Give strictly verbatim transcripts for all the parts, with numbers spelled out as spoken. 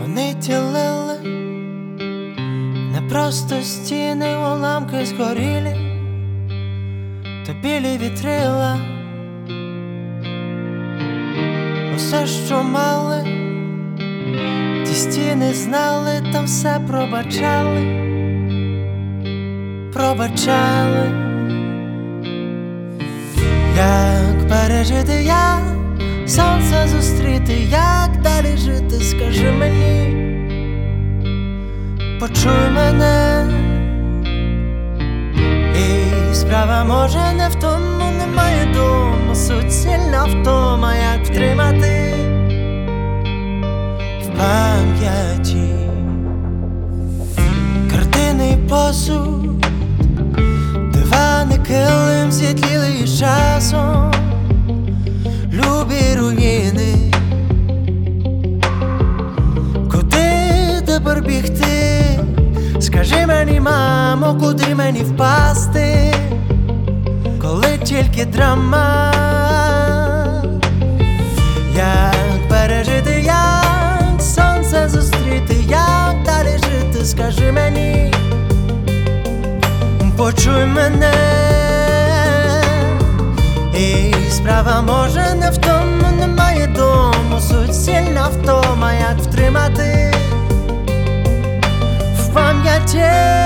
Вони ділили не просто стіни, уламки згорілі, то білі вітрила. Усе, що мали, ті стіни знали, там все пробачали, пробачали. Як пережити, як сонце зустріти, як далі жити, скажи мені, почуй мене. І справа може не в тому, немає дому, суцільна втома, як втримати в пам'яті картини й посуд, дивани, килим зітлілий із часом, любі руїни. Куди тепер бігти? Скажи мені, мамо, куди мені впасти, коли тільки драма? Як пережити, як сонце зустріти, як далі жити, скажи мені, почуй мене. І справа може не в тому, немає дому, суцільна втома, як втримати в пам'яті.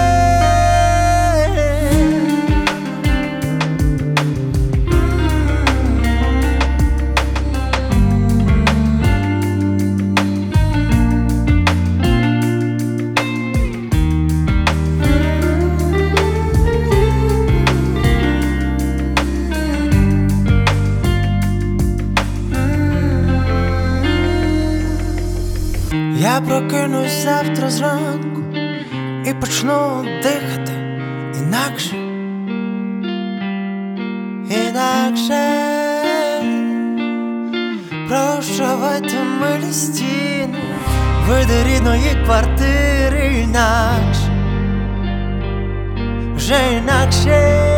Я прокинусь завтра зранку і почну дихати інакше, інакше. Прощавайте, милі стіни, види рідної квартири, інакше, вже інакше.